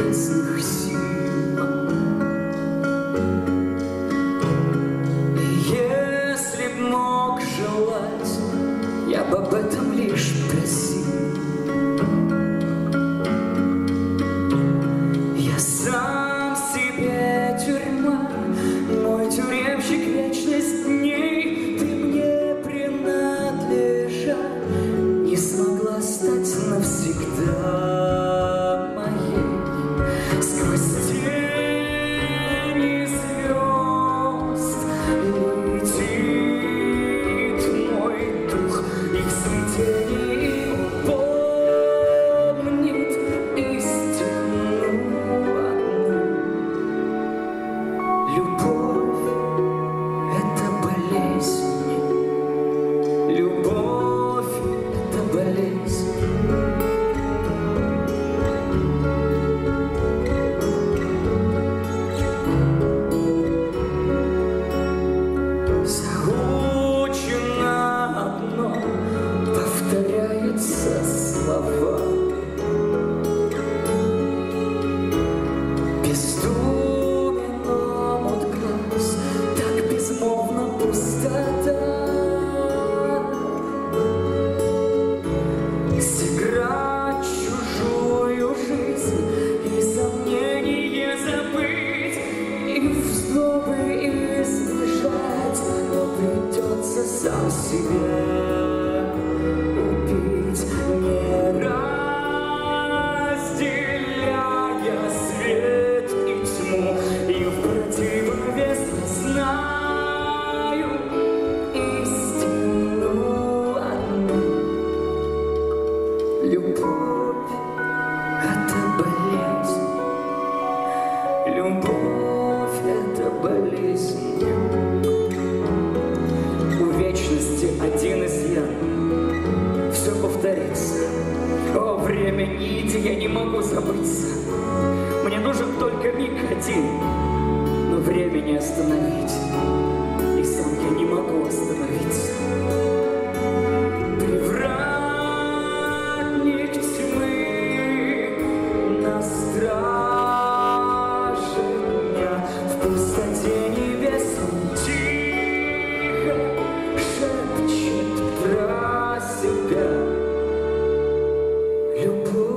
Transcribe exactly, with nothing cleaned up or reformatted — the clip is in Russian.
небесных сил. И если б мог желать, я б об этом лишь просил. Я сам себе тюрьма, мой тюремщик вечность дней. Ты мне принадлежать не смогла стать навсегда моей. Сквозь тени звезд летит мой дух, их светение помнит истину одну. Любовь — это болезнь, любовь — это болезнь. Заучено одно, повторяются слова. Бездумен омут глаз, так безмолвна пустота. Сыграть чужую жизнь и сомнение забыть, и злобы избежать, но придется сам себя убить, не разделяя свет и тьму, и в противовес знаю истину одну. Любовь — это болезнь, любовь — это болезнь. У вечности один изъян — все повторится. О, время нити, я не могу забыться. Мне нужен только миг один, но время не остановить, и сам я не могу остановиться. Привратник тьмы на страже дня, в пустоте небес он тихо шепчет про себя. Любовь